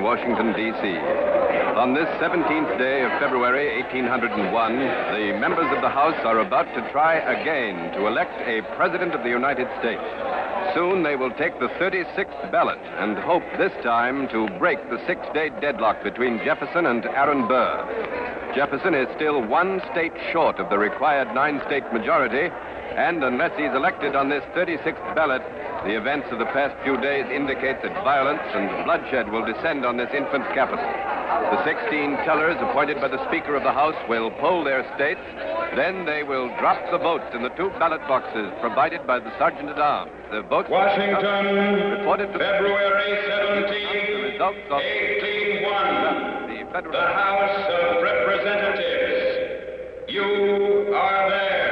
Washington, D.C. On this 17th day of February, 1801, the members of the House are about to try again to elect a President of the United States. Soon they will take the 36th ballot and hope this time to break the 6-day deadlock between Jefferson and Aaron Burr. Jefferson is still one state short of the required 9-state majority, and unless he's elected on this 36th ballot, the events of the past few days indicate that violence and bloodshed will descend on this infant capital. The 16 tellers appointed by the Speaker of the House will poll their states. Then they will drop the votes in the 2 ballot boxes provided by the Sergeant-at-Arms. The votes... Washington, February 17, 1801. The House of Representatives. You are there.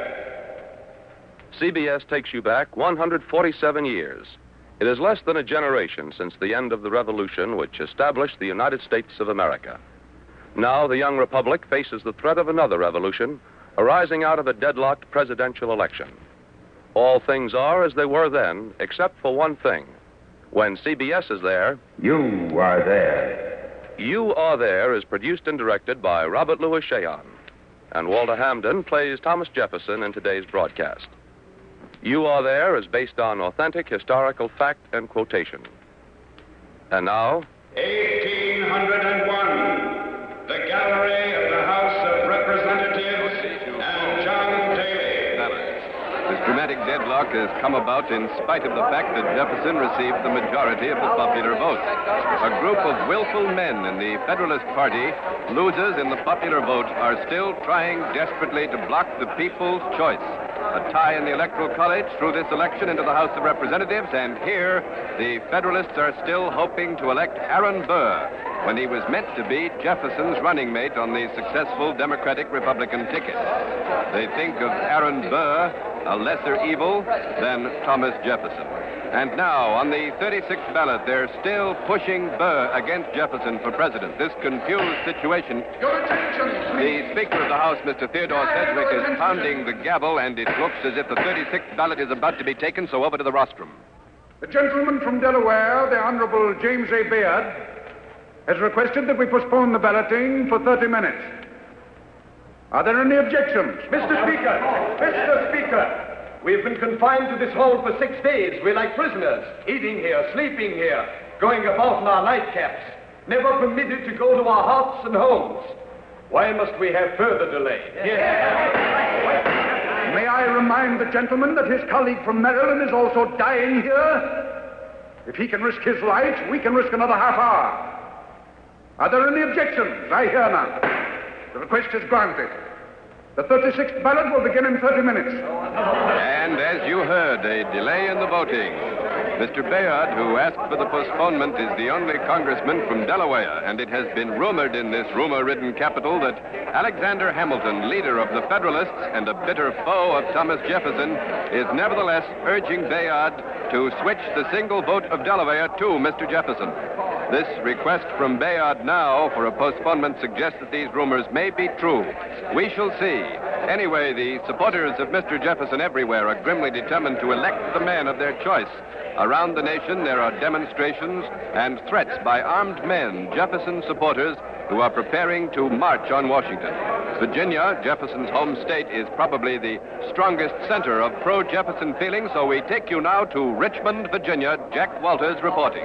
CBS takes you back 147 years. It is less than a generation since the end of the revolution which established the United States of America. Now the young republic faces the threat of another revolution arising out of a deadlocked presidential election. All things are as they were then, except for one thing. When CBS is there... You are there. You Are There is produced and directed by Robert Louis Cheon. And Walter Hamden plays Thomas Jefferson in today's broadcast. You Are There is based on authentic historical fact and quotation. And now... 1801, the gallery of the House of Representatives and John Daly. This dramatic deadlock has come about in spite of the fact that Jefferson received the majority of the popular vote. A group of willful men in the Federalist Party, losers in the popular vote, are still trying desperately to block the people's choice. A tie in the Electoral College through this election into the House of Representatives, and here the Federalists are still hoping to elect Aaron Burr when he was meant to be Jefferson's running mate on the successful Democratic-Republican ticket. They think of Aaron Burr, a lesser evil than Thomas Jefferson. And now, on the 36th ballot, they're still pushing Burr against Jefferson for president. This confused situation. Your attention, please. The Speaker of the House, Mr. Theodore Sedgwick, is pounding the gavel, and it looks as if the 36th ballot is about to be taken, so over to the rostrum. The gentleman from Delaware, the Honorable James A. Bayard, has requested that we postpone the balloting for 30 minutes. Are there any objections? Mr. Speaker, we've been confined to this hall for 6 days. We're like prisoners, eating here, sleeping here, going about in our nightcaps, never permitted to go to our hearths and homes. Why must we have further delay? May I remind the gentleman that his colleague from Maryland is also dying here? If he can risk his life, we can risk another half hour. Are there any objections? I hear none. The request is granted. The 36th ballot will begin in 30 minutes. And as you heard, a delay in the voting. Mr. Bayard, who asked for the postponement, is the only congressman from Delaware, and it has been rumored in this rumor-ridden capital that Alexander Hamilton, leader of the Federalists and a bitter foe of Thomas Jefferson, is nevertheless urging Bayard to switch the single vote of Delaware to Mr. Jefferson. This request from Bayard now for a postponement suggests that these rumors may be true. We shall see. Anyway, the supporters of Mr. Jefferson everywhere are grimly determined to elect the man of their choice. Around the nation, there are demonstrations and threats by armed men, Jefferson supporters, who are preparing to march on Washington. Virginia, Jefferson's home state, is probably the strongest center of pro-Jefferson feeling, so we take you now to Richmond, Virginia. Jack Walters reporting.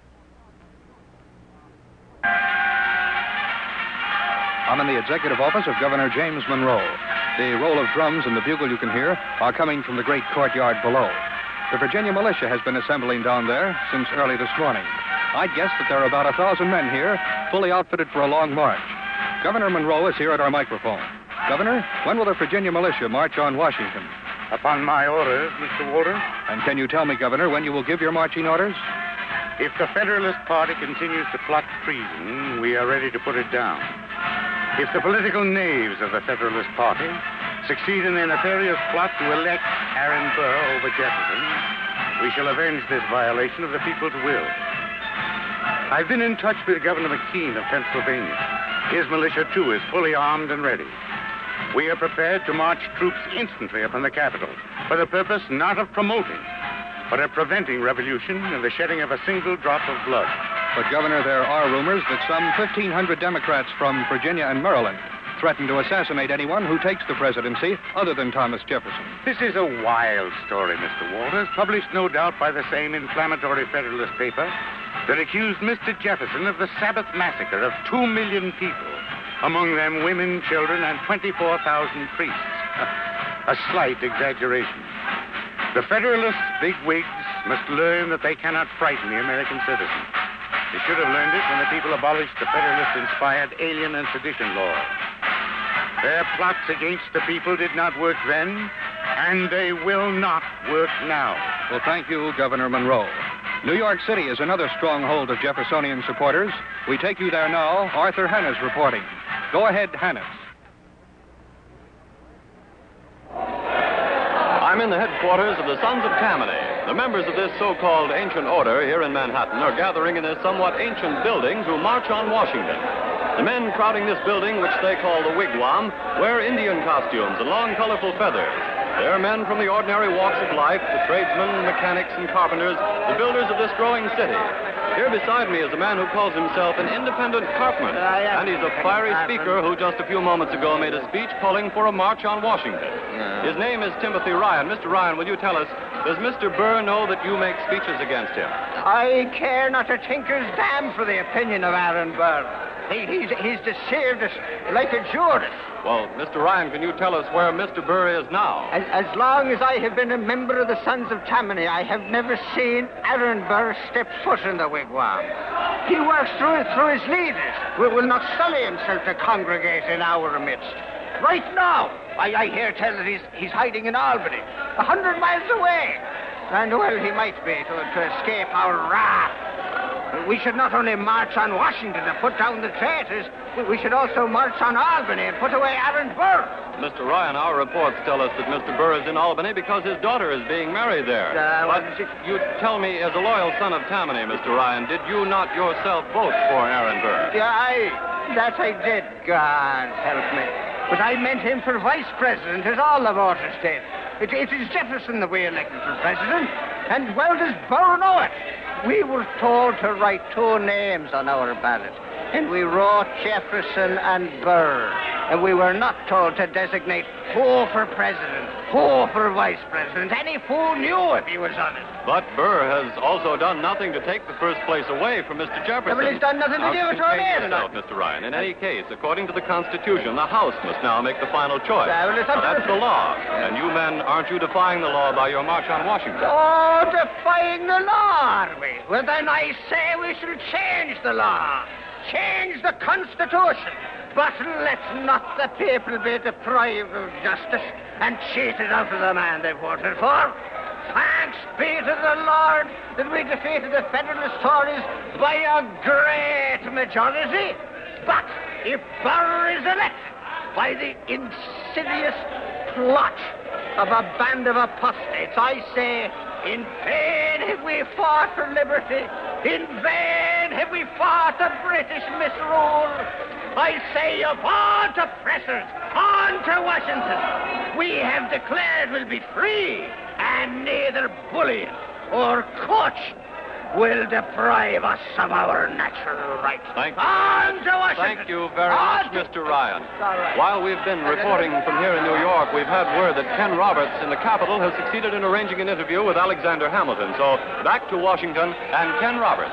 I'm in the executive office of Governor James Monroe. The roll of drums and the bugle you can hear are coming from the great courtyard below. The Virginia militia has been assembling down there since early this morning. I'd guess that there are about 1,000 men here, fully outfitted for a long march. Governor Monroe is here at our microphone. Governor, when will the Virginia militia march on Washington? Upon my orders, Mr. Walter. And can you tell me, Governor, when you will give your marching orders? If the Federalist Party continues to plot treason, we are ready to put it down. If the political knaves of the Federalist Party succeed in their nefarious plot to elect Aaron Burr over Jefferson, we shall avenge this violation of the people's will. I've been in touch with Governor McKean of Pennsylvania. His militia, too, is fully armed and ready. We are prepared to march troops instantly upon the capital for the purpose not of promoting, but of preventing revolution and the shedding of a single drop of blood. But, Governor, there are rumors that some 1,500 Democrats from Virginia and Maryland threaten to assassinate anyone who takes the presidency other than Thomas Jefferson. This is a wild story, Mr. Walters, published no doubt by the same inflammatory Federalist paper that accused Mr. Jefferson of the Sabbath massacre of 2 million people, among them women, children, and 24,000 priests. A slight exaggeration. The Federalist bigwigs must learn that they cannot frighten the American citizen. They should have learned it when the people abolished the Federalist-inspired Alien and Sedition Law. Their plots against the people did not work then, and they will not work now. Well, thank you, Governor Monroe. New York City is another stronghold of Jeffersonian supporters. We take you there now. Arthur Hannes reporting. Go ahead, Hannes. I'm in the headquarters of the Sons of Tammany. The members of this so-called ancient order here in Manhattan are gathering in this somewhat ancient building to march on Washington. The men crowding this building, which they call the Wigwam, wear Indian costumes and long, colorful feathers. They are men from the ordinary walks of life, the tradesmen, mechanics, and carpenters, the builders of this growing city. Here beside me is a man who calls himself an independent carpman, and he's a fiery speaker who just a few moments ago made a speech calling for a march on Washington. His name is Timothy Ryan. Mr. Ryan, will you tell us, does Mr. Burr know that you make speeches against him? I care not a tinker's damn for the opinion of Aaron Burr. He's deceived us like a Judas. Well, Mr. Ryan, can you tell us where Mr. Burr is now? As long as I have been a member of the Sons of Tammany, I have never seen Aaron Burr step foot in the Wigwam. He works through his leaders. We will not sully himself to congregate in our midst. Right now, I hear tell that he's hiding in Albany, 100 miles away. And, well, he might be to escape our wrath. We should not only march on Washington to put down the traitors, we should also march on Albany and put away Aaron Burr. Mr. Ryan, our reports tell us that Mr. Burr is in Albany because his daughter is being married there. But you tell me, as a loyal son of Tammany, Mr. Ryan, did you not yourself vote for Aaron Burr? Yeah, that I did, God help me. But I meant him for vice president, as all the voters did. It is Jefferson that we elected for president, and well does Burr know it. We were told to write 2 names on our ballot, and we wrote Jefferson and Burr. And we were not told to designate who for president, who for vice president. Any fool knew if he was on it. But Burr has also done nothing to take the first place away from Mr. Jefferson. Well, he's done nothing to give it to him. Mr. Ryan. In any case, according to the Constitution, the House must now make the final choice. Well, that's the law. And you men, aren't you defying the law by your march on Washington? Oh, defying the law, are we? Well, then I say we shall change the law. Change the Constitution. But let not the people be deprived of justice and cheated out of the man they voted for. Thanks be to the Lord that we defeated the Federalist Tories by a great majority. But if Burr is elected by the insidious plot of a band of apostates, I say, in vain have we fought for liberty. In vain have we fought the British misrule. I say upon to oppressors, on to Washington. We have declared we'll be free, and neither bully or coach will deprive us of our natural rights. Thank you. On to Washington. Thank you very much, Mr. Ryan. While we've been reporting from here in New York, we've had word that Ken Roberts in the Capitol has succeeded in arranging an interview with Alexander Hamilton. So back to Washington and Ken Roberts.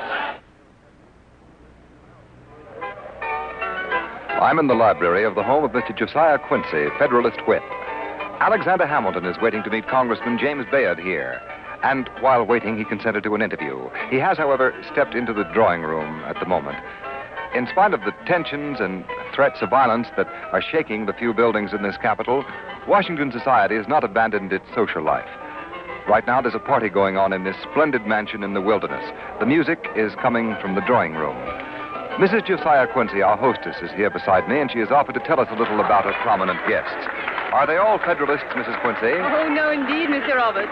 I'm in the library of the home of Mr. Josiah Quincy, Federalist Whip. Alexander Hamilton is waiting to meet Congressman James Bayard here. And while waiting, he consented to an interview. He has, however, stepped into the drawing room at the moment. In spite of the tensions and threats of violence that are shaking the few buildings in this capital, Washington society has not abandoned its social life. Right now, there's a party going on in this splendid mansion in the wilderness. The music is coming from the drawing room. Mrs. Josiah Quincy, our hostess, is here beside me, and she has offered to tell us a little about her prominent guests. Are they all Federalists, Mrs. Quincy? Oh, no, indeed, Mr. Roberts.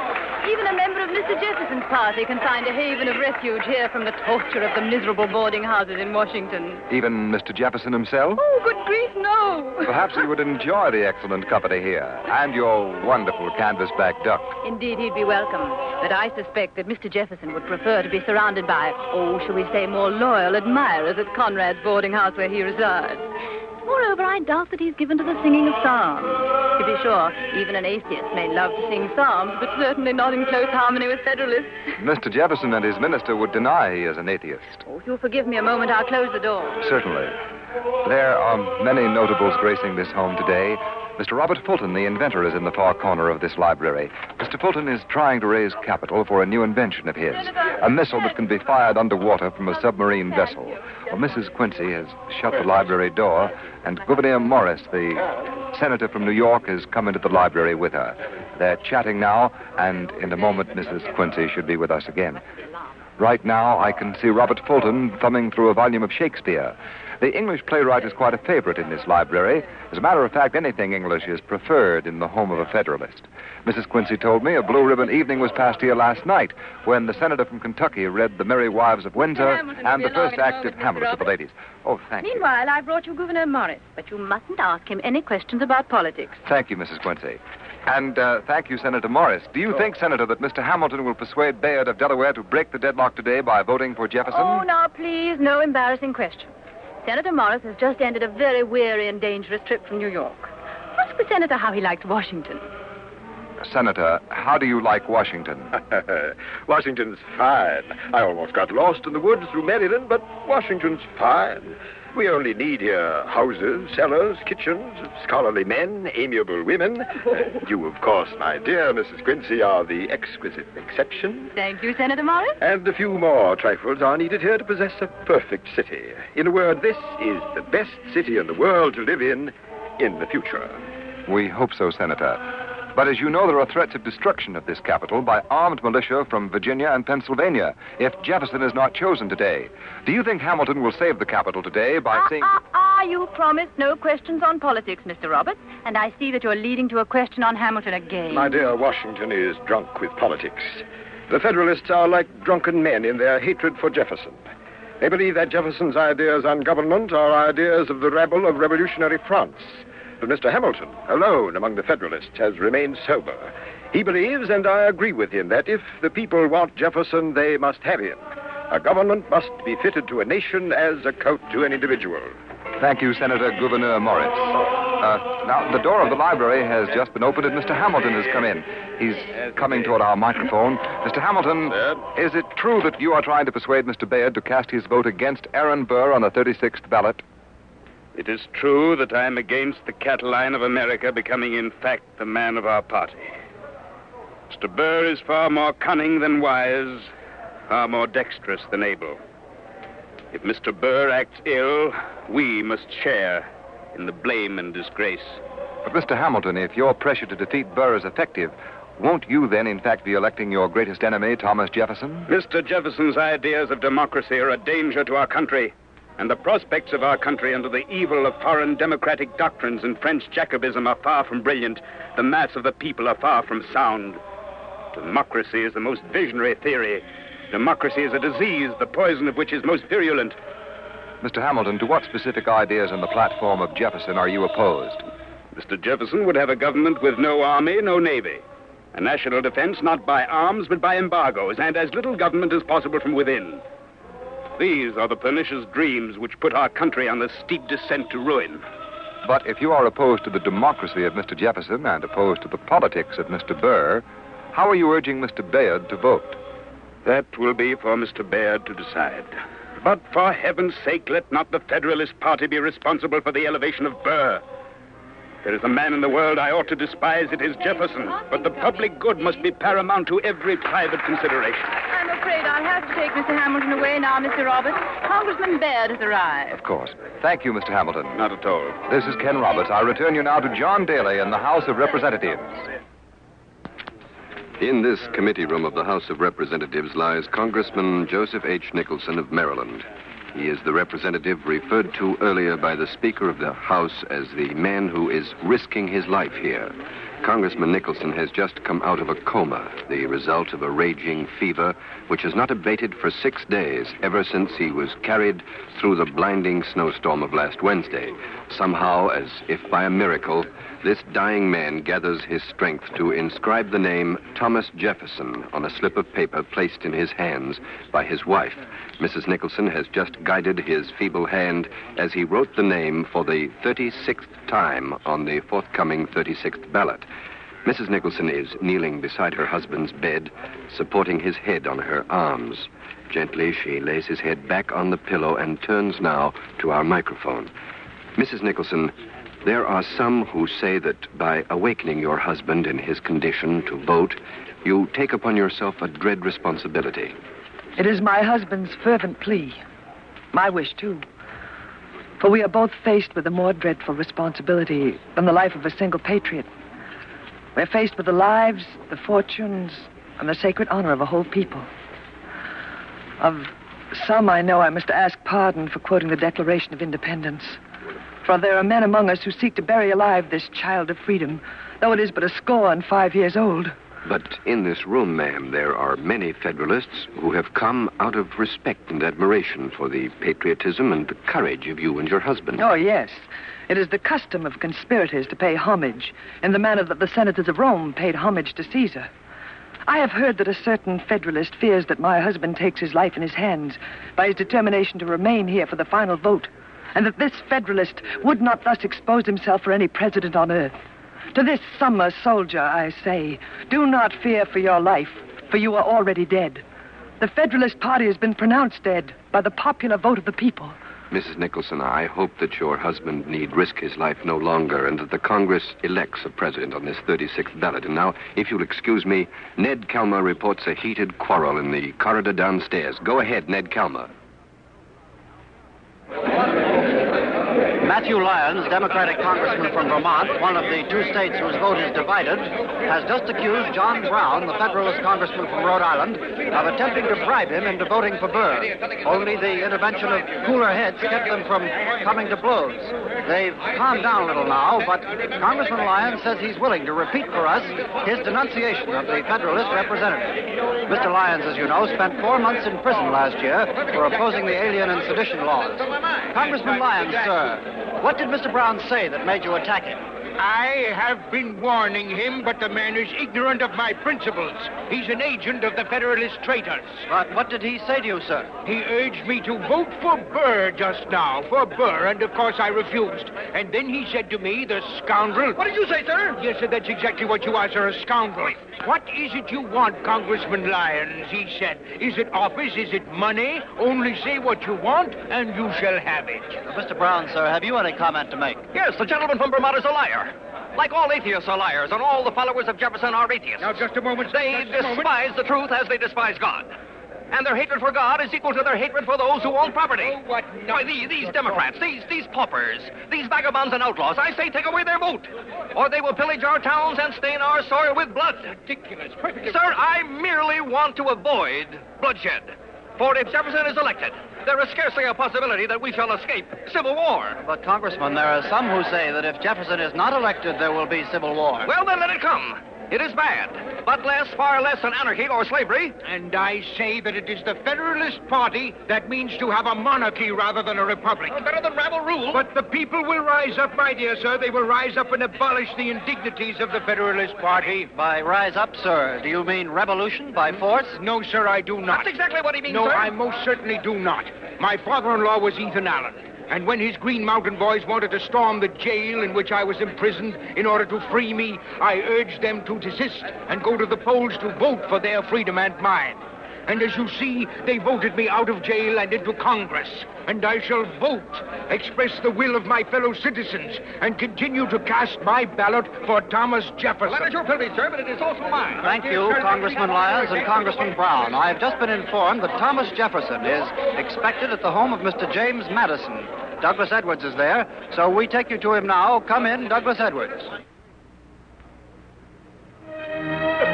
Even a member of Mr. Jefferson's party can find a haven of refuge here from the torture of the miserable boarding houses in Washington. Even Mr. Jefferson himself? Oh, good grief, no. Perhaps he would enjoy the excellent company here and your wonderful canvasback duck. Indeed, he'd be welcome. But I suspect that Mr. Jefferson would prefer to be surrounded by, shall we say, more loyal admirers at Conrad's boarding house where he resides. Moreover, I doubt that he's given to the singing of psalms. To be sure, even an atheist may love to sing psalms, but certainly not in close harmony with Federalists. Mr. Jefferson and his minister would deny he is an atheist. If you'll forgive me a moment, I'll close the door. Certainly. There are many notables gracing this home today. Mr. Robert Fulton, the inventor, is in the far corner of this library. Mr. Fulton is trying to raise capital for a new invention of his, a missile that can be fired underwater from a submarine vessel. Well, Mrs. Quincy has shut the library door, and Gouverneur Morris, the senator from New York, has come into the library with her. They're chatting now, and in a moment Mrs. Quincy should be with us again. Right now, I can see Robert Fulton thumbing through a volume of Shakespeare. The English playwright is quite a favorite in this library. As a matter of fact, anything English is preferred in the home of a Federalist. Mrs. Quincy told me a blue ribbon evening was passed here last night when the senator from Kentucky read The Merry Wives of Windsor and the first act of Hamlet to the ladies. Oh, thank you. Meanwhile, I brought you Gouverneur Morris, but you mustn't ask him any questions about politics. Thank you, Mrs. Quincy. And thank you, Senator Morris. Do you think, Senator, that Mr. Hamilton will persuade Bayard of Delaware to break the deadlock today by voting for Jefferson? Oh, now, please, no embarrassing questions. Senator Morris has just ended a very weary and dangerous trip from New York. Ask the senator how he likes Washington. Senator, how do you like Washington? Washington's fine. I almost got lost in the woods through Maryland, but Washington's fine. We only need here houses, cellars, kitchens, scholarly men, amiable women. You, of course, my dear Mrs. Quincy, are the exquisite exception. Thank you, Senator Morris. And a few more trifles are needed here to possess a perfect city. In a word, this is the best city in the world to live in the future. We hope so, Senator. But as you know, there are threats of destruction of this capital by armed militia from Virginia and Pennsylvania if Jefferson is not chosen today. Do you think Hamilton will save the capital today by saying... You promised no questions on politics, Mr. Roberts, and I see that you're leading to a question on Hamilton again. My dear, Washington is drunk with politics. The Federalists are like drunken men in their hatred for Jefferson. They believe that Jefferson's ideas on government are ideas of the rabble of revolutionary France. But Mr. Hamilton, alone among the Federalists, has remained sober. He believes, and I agree with him, that if the people want Jefferson, they must have him. A government must be fitted to a nation as a coat to an individual. Thank you, Senator Gouverneur Morris. Now, the door of the library has just been opened and Mr. Hamilton has come in. He's coming toward our microphone. Mr. Hamilton, is it true that you are trying to persuade Mr. Bayard to cast his vote against Aaron Burr on the 36th ballot? It is true that I am against the cattle line of America becoming, in fact, the man of our party. Mr. Burr is far more cunning than wise, far more dexterous than able. If Mr. Burr acts ill, we must share in the blame and disgrace. But, Mr. Hamilton, if your pressure to defeat Burr is effective, won't you then, in fact, be electing your greatest enemy, Thomas Jefferson? Mr. Jefferson's ideas of democracy are a danger to our country, and the prospects of our country under the evil of foreign democratic doctrines and French Jacobism are far from brilliant. The mass of the people are far from sound. Democracy is the most visionary theory. Democracy is a disease, the poison of which is most virulent. Mr. Hamilton, to what specific ideas on the platform of Jefferson are you opposed? Mr. Jefferson would have a government with no army, no navy. A national defense not by arms, but by embargoes, and as little government as possible from within. These are the pernicious dreams which put our country on the steep descent to ruin. But if you are opposed to the democracy of Mr. Jefferson and opposed to the politics of Mr. Burr, how are you urging Mr. Bayard to vote? That will be for Mr. Bayard to decide. But for heaven's sake, let not the Federalist Party be responsible for the elevation of Burr. There is a man in the world I ought to despise, it is Jefferson. But the public good must be paramount to every private consideration. I'm afraid I'll have to take Mr. Hamilton away now, Mr. Roberts. Congressman Baird has arrived. Of course. Thank you, Mr. Hamilton. Not at all. This is Ken Roberts. I return you now to John Daly in the House of Representatives. In this committee room of the House of Representatives lies Congressman Joseph H. Nicholson of Maryland. He is the representative referred to earlier by the Speaker of the House as the man who is risking his life here. Congressman Nicholson has just come out of a coma, the result of a raging fever which has not abated for 6 days, ever since he was carried through the blinding snowstorm of last Wednesday. Somehow, as if by a miracle, this dying man gathers his strength to inscribe the name Thomas Jefferson on a slip of paper placed in his hands by his wife. Mrs. Nicholson has just guided his feeble hand as he wrote the name for the 36th time on the forthcoming 36th ballot. Mrs. Nicholson is kneeling beside her husband's bed, supporting his head on her arms. Gently, she lays his head back on the pillow and turns now to our microphone. Mrs. Nicholson, there are some who say that by awakening your husband in his condition to vote, you take upon yourself a dread responsibility. It is my husband's fervent plea. My wish, too. For we are both faced with a more dreadful responsibility than the life of a single patriot. We're faced with the lives, the fortunes, and the sacred honor of a whole people. Of some, I know I must ask pardon for quoting the Declaration of Independence. For there are men among us who seek to bury alive this child of freedom, though it is but 105 years old. But in this room, ma'am, there are many Federalists who have come out of respect and admiration for the patriotism and the courage of you and your husband. Oh, yes. It is the custom of conspirators to pay homage in the manner that the senators of Rome paid homage to Caesar. I have heard that a certain Federalist fears that my husband takes his life in his hands by his determination to remain here for the final vote, and that this Federalist would not thus expose himself for any president on earth. To this summer soldier, I say, do not fear for your life, for you are already dead. The Federalist Party has been pronounced dead by the popular vote of the people. Mrs. Nicholson, I hope that your husband need risk his life no longer and that the Congress elects a president on this 36th ballot. And now, if you'll excuse me, Ned Calmer reports a heated quarrel in the corridor downstairs. Go ahead, Ned Calmer. Matthew Lyons, Democratic congressman from Vermont, one of the two states whose vote is divided, has just accused John Brown, the Federalist congressman from Rhode Island, of attempting to bribe him into voting for Burr. Only the intervention of cooler heads kept them from coming to blows. They've calmed down a little now, but Congressman Lyons says he's willing to repeat for us his denunciation of the Federalist representative. Mr. Lyons, as you know, spent 4 months in prison last year for opposing the alien and sedition laws. Congressman Lyons, sir, what did Mr. Brown say that made you attack him? I have been warning him, but the man is ignorant of my principles. He's an agent of the Federalist traitors. But what did he say to you, sir? He urged me to vote for Burr just now, for Burr, and of course I refused. And then he said to me, the scoundrel... What did you say, sir? Yes, sir, that's exactly what you are, sir, a scoundrel. What is it you want, Congressman Lyons, he said. Is it office? Is it money? Only say what you want, and you shall have it. Mr. Brown, sir, have you any comment to make? Yes, the gentleman from Vermont is a liar. Like all atheists are liars, and all the followers of Jefferson are atheists. Now, just a moment. They despise the truth as they despise God. And their hatred for God is equal to their hatred for those who own property. Oh, what Why, these Democrats, these paupers, these vagabonds and outlaws, I say take away their vote. Or they will pillage our towns and stain our soil with blood. Ridiculous. Perfectly... Sir, I merely want to avoid bloodshed. For if Jefferson is elected, there is scarcely a possibility that we shall escape civil war. But, Congressman, there are some who say that if Jefferson is not elected, there will be civil war. Well, then let it come. It is bad, but far less than anarchy or slavery. And I say that it is the Federalist Party that means to have a monarchy rather than a republic. Well, better than rabble rule. But the people will rise up, my dear sir. They will rise up and abolish the indignities of the Federalist Party. By rise up, sir, do you mean revolution by force? No, sir, I do not. That's exactly what he means, no, sir. I most certainly do not. My father-in-law was Ethan Allen. And when his Green Mountain Boys wanted to storm the jail in which I was imprisoned in order to free me, I urged them to desist and go to the polls to vote for their freedom and mine. And as you see, they voted me out of jail and into Congress. And I shall vote, express the will of my fellow citizens, and continue to cast my ballot for Thomas Jefferson. Well, that is your privilege, sir, but it is also mine. Thank you, Congressman Lyons and Congressman Brown. I've just been informed that Thomas Jefferson is expected at the home of Mr. James Madison. Douglas Edwards is there, so we take you to him now. Come in, Douglas Edwards.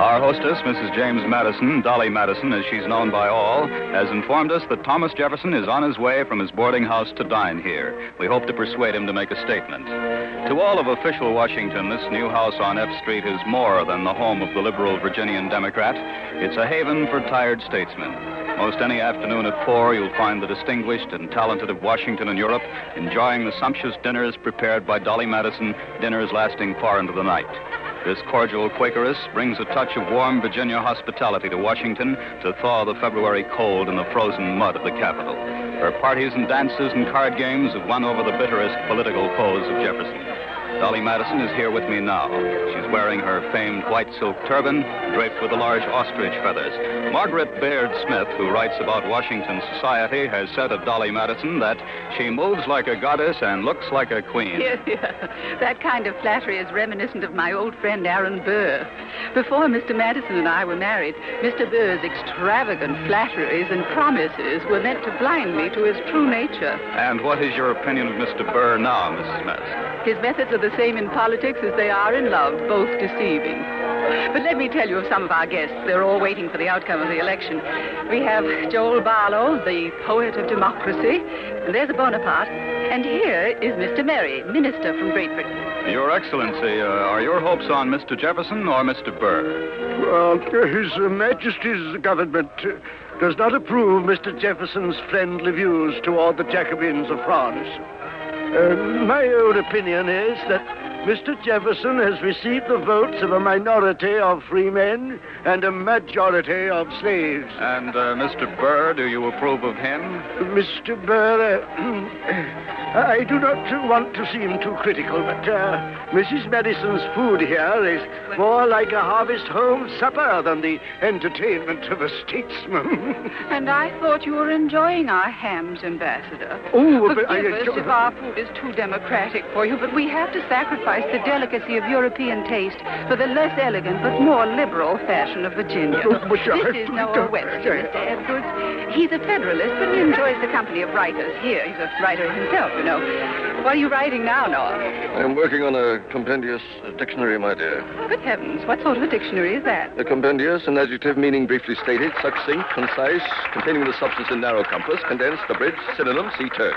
Our hostess, Mrs. James Madison, Dolly Madison, as she's known by all, has informed us that Thomas Jefferson is on his way from his boarding house to dine here. We hope to persuade him to make a statement. To all of official Washington, this new house on F Street is more than the home of the liberal Virginian Democrat. It's a haven for tired statesmen. Most any afternoon at 4, you'll find the distinguished and talented of Washington and Europe enjoying the sumptuous dinners prepared by Dolly Madison, dinners lasting far into the night. This cordial Quakeress brings a touch of warm Virginia hospitality to Washington to thaw the February cold in the frozen mud of the capital. Her parties and dances and card games have won over the bitterest political foes of Jefferson. Dolly Madison is here with me now. She's wearing her famed white silk turban, draped with the large ostrich feathers. Margaret Baird Smith, who writes about Washington society, has said of Dolly Madison that she moves like a goddess and looks like a queen. Yes. That kind of flattery is reminiscent of my old friend Aaron Burr. Before Mr. Madison and I were married, Mr. Burr's extravagant flatteries and promises were meant to blind me to his true nature. And what is your opinion of Mr. Burr now, Mrs. Madison? His methods are the same in politics as they are in love, both deceiving. But let me tell you of some of our guests. They're all waiting for the outcome of the election. We have Joel Barlow, the poet of democracy, and there's a Bonaparte. And here is Mr. Merry, minister from Great Britain. Your Excellency, are your hopes on Mr. Jefferson or Mr. Burr? Well, His Majesty's government does not approve Mr. Jefferson's friendly views toward the Jacobins of France. My own opinion is that Mr. Jefferson has received the votes of a minority of free men and a majority of slaves. And Mr. Burr, do you approve of him? Mr. Burr, I do not want to seem too critical, but Mrs. Madison's food here is more like a harvest home supper than the entertainment of a statesman. And I thought you were enjoying our hams, Ambassador. Oh, Forgive us if our food is too democratic for you, but we have to sacrifice the delicacy of European taste for the less elegant but more liberal fashion of Virginia. This is Noah Webster, Mr. Edwards. He's a Federalist, but he enjoys the company of writers here. He's a writer himself, you know. What are you writing now, Noah? I'm working on a compendious dictionary, my dear. Good heavens, what sort of a dictionary is that? A compendious, an adjective meaning briefly stated, succinct, concise, containing the substance in narrow compass, condensed, abridged, synonym, see terse.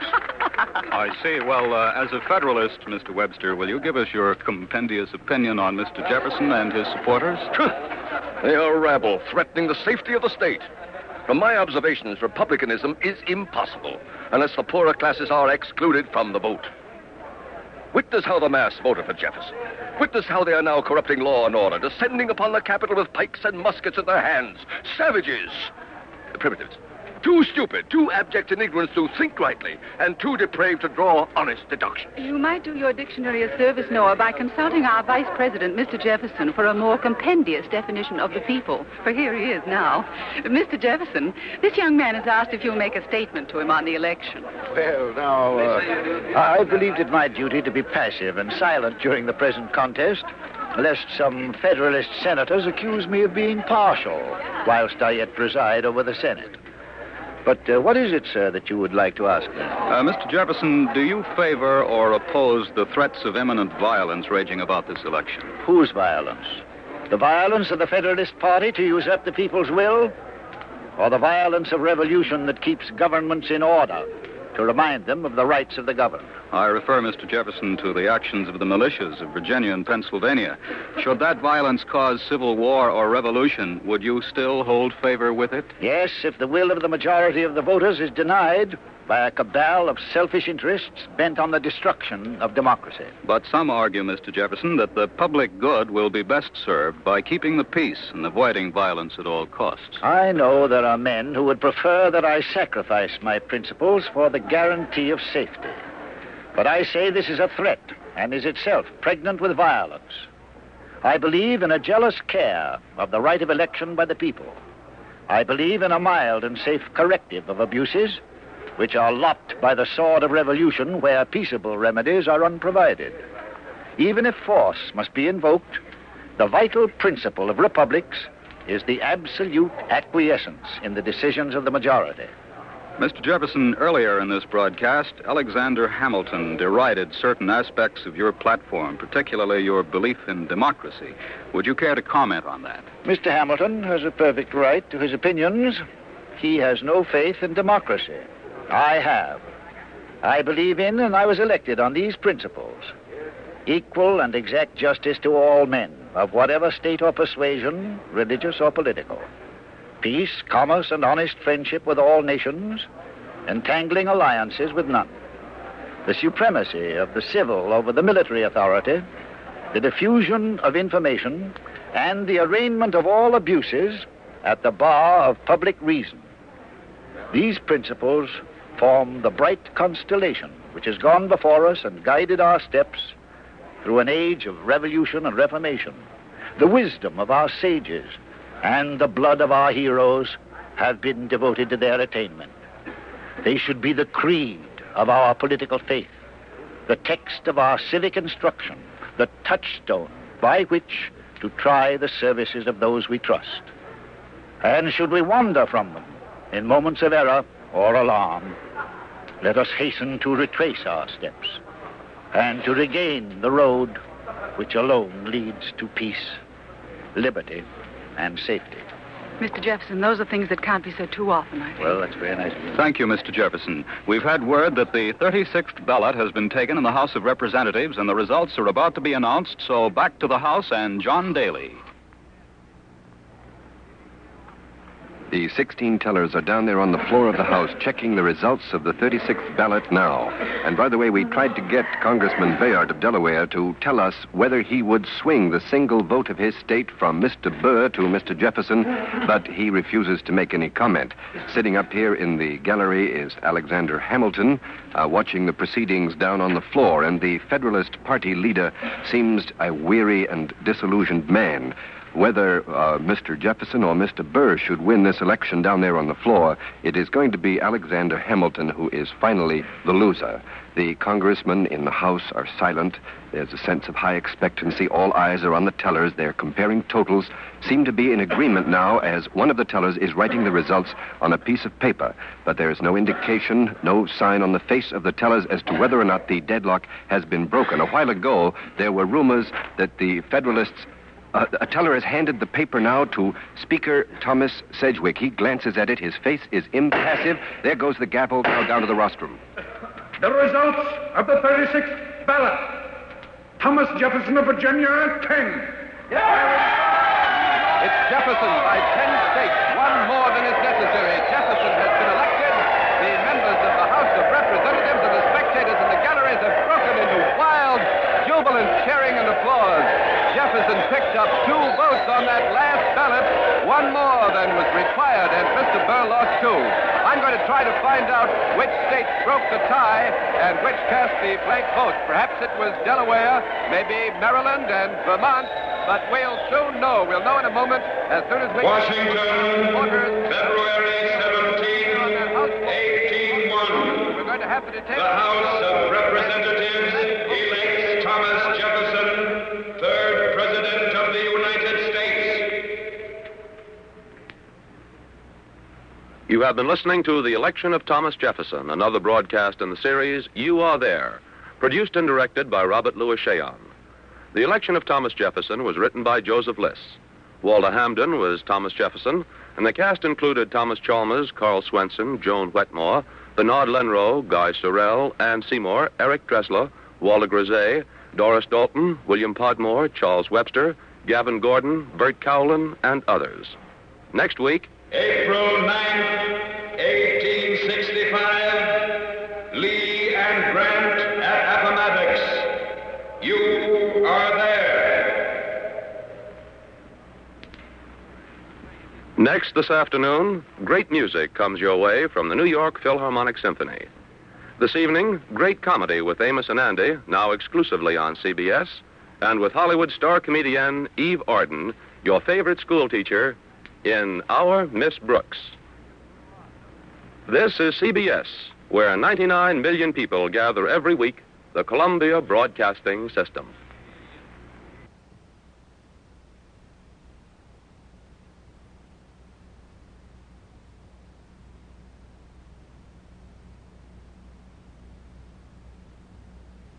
I see. Well, as a Federalist, Mr. Webster, will you give us your compendious opinion on Mr. Jefferson and his supporters? They are a rabble threatening the safety of the state. From my observations, republicanism is impossible unless the poorer classes are excluded from the vote. Witness how the mass voted for Jefferson. Witness how they are now corrupting law and order, descending upon the Capitol with pikes and muskets in their hands. Savages! The primitives. Too stupid, too abject in ignorance to think rightly, and too depraved to draw honest deduction. You might do your dictionary a service, Noah, by consulting our Vice President, Mr. Jefferson, for a more compendious definition of the people. For here he is now. Mr. Jefferson, this young man has asked if you'll make a statement to him on the election. Well, now, I believed it my duty to be passive and silent during the present contest, lest some Federalist senators accuse me of being partial, whilst I yet preside over the Senate. But what is it, sir, that you would like to ask me? Mr. Jefferson, do you favor or oppose the threats of imminent violence raging about this election? Whose violence? The violence of the Federalist Party to usurp the people's will? Or the violence of revolution that keeps governments in order, to remind them of the rights of the governed? I refer, Mr. Jefferson, to the actions of the militias of Virginia and Pennsylvania. Should that violence cause civil war or revolution, would you still hold favor with it? Yes, if the will of the majority of the voters is denied by a cabal of selfish interests bent on the destruction of democracy. But some argue, Mr. Jefferson, that the public good will be best served by keeping the peace and avoiding violence at all costs. I know there are men who would prefer that I sacrifice my principles for the guarantee of safety. But I say this is a threat and is itself pregnant with violence. I believe in a jealous care of the right of election by the people. I believe in a mild and safe corrective of abuses which are lopped by the sword of revolution where peaceable remedies are unprovided. Even if force must be invoked, the vital principle of republics is the absolute acquiescence in the decisions of the majority. Mr. Jefferson, earlier in this broadcast, Alexander Hamilton derided certain aspects of your platform, particularly your belief in democracy. Would you care to comment on that? Mr. Hamilton has a perfect right to his opinions. He has no faith in democracy. I have. I believe in, and I was elected on these principles: equal and exact justice to all men, of whatever state or persuasion, religious or political. Peace, commerce, and honest friendship with all nations, entangling alliances with none. The supremacy of the civil over the military authority, the diffusion of information, and the arraignment of all abuses at the bar of public reason. These principles form the bright constellation which has gone before us and guided our steps through an age of revolution and reformation. The wisdom of our sages and the blood of our heroes have been devoted to their attainment. They should be the creed of our political faith, the text of our civic instruction, the touchstone by which to try the services of those we trust. And should we wander from them in moments of error or alarm, let us hasten to retrace our steps and to regain the road which alone leads to peace, liberty, and safety. Mr. Jefferson, those are things that can't be said too often, I think. Well, that's very nice of you. Thank you, Mr. Jefferson. We've had word that the 36th ballot has been taken in the House of Representatives, and the results are about to be announced, so back to the House and John Daly. The 16 tellers are down there on the floor of the House checking the results of the 36th ballot now. And by the way, we tried to get Congressman Bayard of Delaware to tell us whether he would swing the single vote of his state from Mr. Burr to Mr. Jefferson, but he refuses to make any comment. Sitting up here in the gallery is Alexander Hamilton, watching the proceedings down on the floor, and the Federalist Party leader seems a weary and disillusioned man. Whether Mr. Jefferson or Mr. Burr should win this election down there on the floor, it is going to be Alexander Hamilton who is finally the loser. The congressmen in the House are silent. There's a sense of high expectancy. All eyes are on the tellers. They're comparing totals. Seem to be in agreement now as one of the tellers is writing the results on a piece of paper. But there is no indication, no sign on the face of the tellers as to whether or not the deadlock has been broken. A while ago, there were rumors that the Federalists a teller has handed the paper now to Speaker Thomas Sedgwick. He glances at it. His face is impassive. There goes the gavel now down to the rostrum. The results of the 36th ballot. Thomas Jefferson of Virginia, 10. It's Jefferson by 10 states, one more than is necessary. Jefferson has been elected. The members of the House of Representatives and the spectators in the galleries have broken into wild, jubilant cheering and applause. Jefferson picked up 2 votes on that last ballot, one more than was required, and Mr. Burr lost 2. I'm going to try to find out which state broke the tie and which cast the blank vote. Perhaps it was Delaware, maybe Maryland and Vermont, but we'll soon know. We'll know in a moment as soon as we... Washington, February 17, 1801. We're going to have to detain... The House of Representatives elects Thomas Jefferson, 3rd President of the United States. You have been listening to The Election of Thomas Jefferson, another broadcast in the series You Are There, produced and directed by Robert Louis Cheon. The Election of Thomas Jefferson was written by Joseph Liss. Walter Hamden was Thomas Jefferson, and the cast included Thomas Chalmers, Carl Swenson, Joan Wetmore, Bernard Lenrow, Guy Sorrell, Ann Seymour, Eric Dressler, Walter Grisey, Doris Dalton, William Podmore, Charles Webster, Gavin Gordon, Bert Cowlin, and others. Next week... April 9th, 1865, Lee and Grant at Appomattox. You are there. Next this afternoon, great music comes your way from the New York Philharmonic Symphony. This evening, great comedy with Amos and Andy, now exclusively on CBS, and with Hollywood star comedian Eve Arden, your favorite school teacher, in Our Miss Brooks. This is CBS, where 99 million people gather every week, the Columbia Broadcasting System.